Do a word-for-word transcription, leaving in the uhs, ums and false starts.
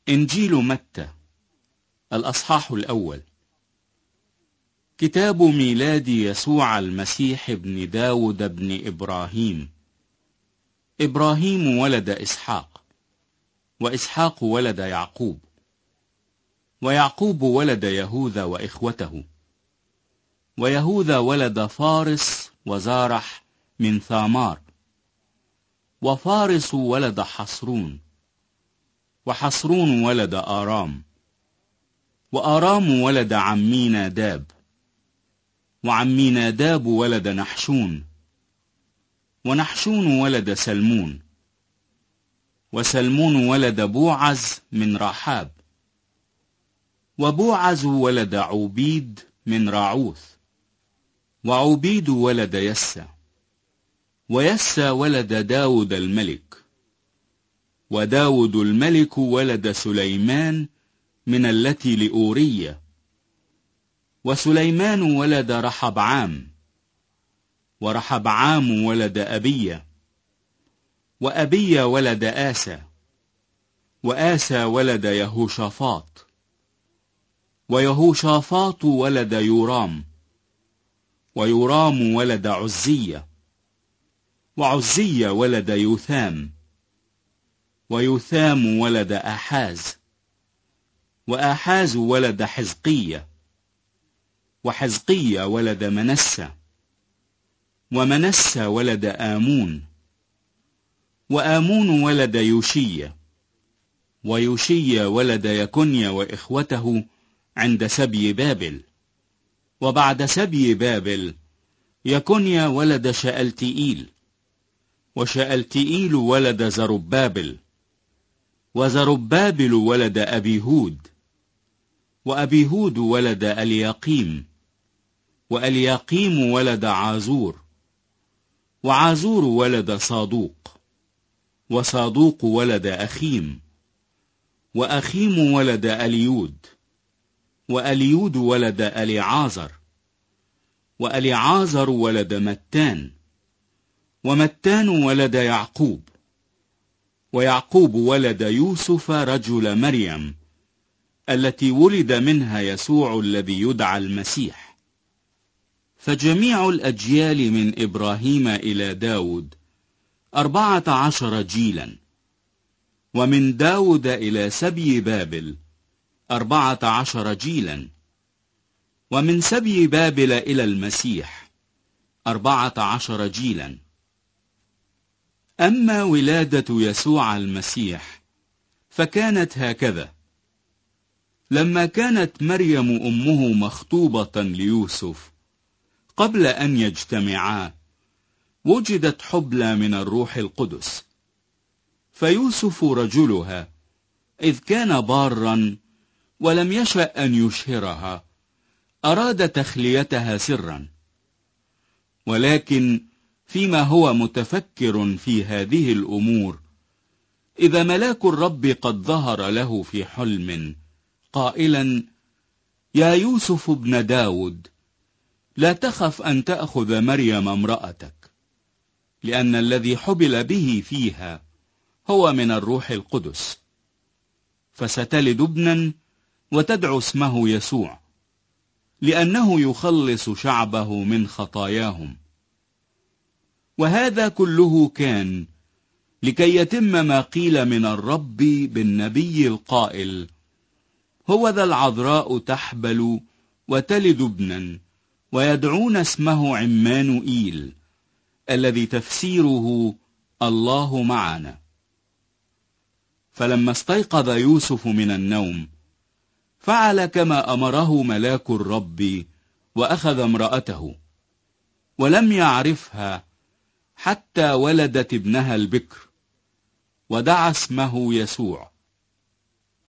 إنجيل متى الأصحاح الأول. كتاب ميلاد يسوع المسيح ابن داود ابن إبراهيم. إبراهيم ولد إسحاق، وإسحاق ولد يعقوب، ويعقوب ولد يهوذا وإخوته، ويهوذا ولد فارس وزارح من ثامار، وفارس ولد حصرون، وحصرون ولد آرام، وآرام ولد عميناداب، وعميناداب ولد نحشون، ونحشون ولد سلمون، وسلمون ولد بوعز من رحاب، وبوعز ولد عوبيد من راعوث، وعوبيد ولد يسى، ويسى ولد داود الملك، وداود الملك ولد سليمان من التي لأورية، وسليمان ولد رحبعام، ورحبعام ولد أبية، وأبية ولد آسى، وآسى ولد يهوشافاط، ويهوشافاط ولد يورام، ويورام ولد عزية، وعزية ولد يوثام، ويوثام ولد آحاز، وآحاز ولد حزقية، وحزقية ولد منسى، ومنسى ولد آمون، وآمون ولد يوشية، ويوشية ولد يكنيا وإخوته عند سبي بابل. وبعد سبي بابل يكنيا ولد شألتئيل، وشألتئيل ولد زربابل، وزربابل ولد أبيهود، وأبيهود ولد الياقيم، وألياقيم ولد عازور، وعازور ولد صادوق، وصادوق ولد أخيم، وأخيم ولد أليود، وأليود ولد أليعازر، وأليعازر ولد متان، ومتان ولد يعقوب، ويعقوب ولد يوسف رجل مريم التي ولد منها يسوع الذي يدعى المسيح. فجميع الأجيال من إبراهيم إلى داود أربعة عشر جيلا، ومن داود إلى سبي بابل أربعة عشر جيلا، ومن سبي بابل إلى المسيح أربعة عشر جيلا. أما ولادة يسوع المسيح فكانت هكذا: لما كانت مريم أمه مخطوبة ليوسف قبل أن يجتمعا وجدت حبلى من الروح القدس، فيوسف رجلها إذ كان بارا ولم يشأ أن يشهرها أراد تخليتها سرا، ولكن فيما هو متفكر في هذه الأمور إذا ملاك الرب قد ظهر له في حلم قائلا: يا يوسف ابن داود، لا تخف أن تأخذ مريم امرأتك، لأن الذي حبل به فيها هو من الروح القدس، فستلد ابنا وتدعو اسمه يسوع، لأنه يخلص شعبه من خطاياهم. وهذا كله كان لكي يتم ما قيل من الرب بالنبي القائل: هو ذا العذراء تحبل وتلد ابنا ويدعون اسمه عمانوئيل، الذي تفسيره الله معنا. فلما استيقظ يوسف من النوم فعل كما أمره ملاك الرب، وأخذ امرأته، ولم يعرفها حتى ولدت ابنها البكر، ودعا اسمه يسوع،